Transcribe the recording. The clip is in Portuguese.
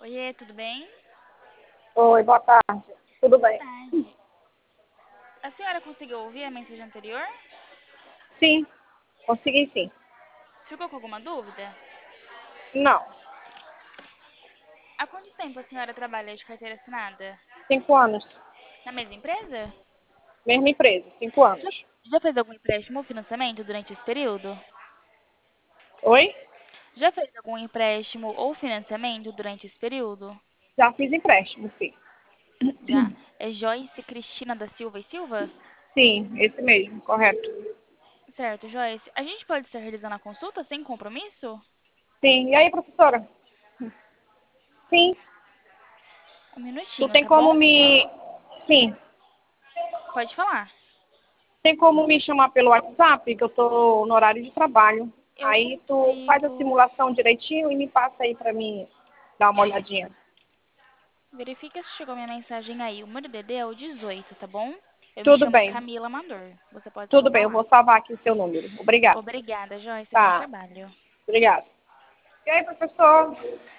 Oiê, tudo bem? Oi, boa tarde. Tudo Boa bem? tarde. A senhora conseguiu ouvir a mensagem anterior? Sim, consegui sim. Ficou com alguma dúvida? Não, Há quanto tempo a senhora trabalha de carteira assinada? 5 anos. Na mesma empresa? Mesma empresa, 5 anos. Já, já fez algum empréstimo ou financiamento durante esse período? Oi? Já fez algum empréstimo ou financiamento durante esse período? Já fiz empréstimo, sim. Já. É Joyce Cristina da Silva e Silva? Sim, esse mesmo, correto. Certo, Joyce. A gente pode estar realizando a consulta sem compromisso? Sim, e aí, professora? Sim, Um tu minutinho, tem tá bom? como me... Sim, Pode falar. tem como me chamar pelo WhatsApp, que eu tô no horário de trabalho. Eu Aí tu faz a consigo. simulação direitinho e me passa aí pra mim dar uma olhadinha. Verifica se chegou minha mensagem aí. O meu DDD é o 18, tá bom? Eu me Tudo chamo bem, Camila Amador. Você pode tudo salvar bem, eu lá. vou salvar aqui o seu número. Obrigada. Obrigada, Joyce. Bom Tá, trabalho. obrigada. E aí, professor?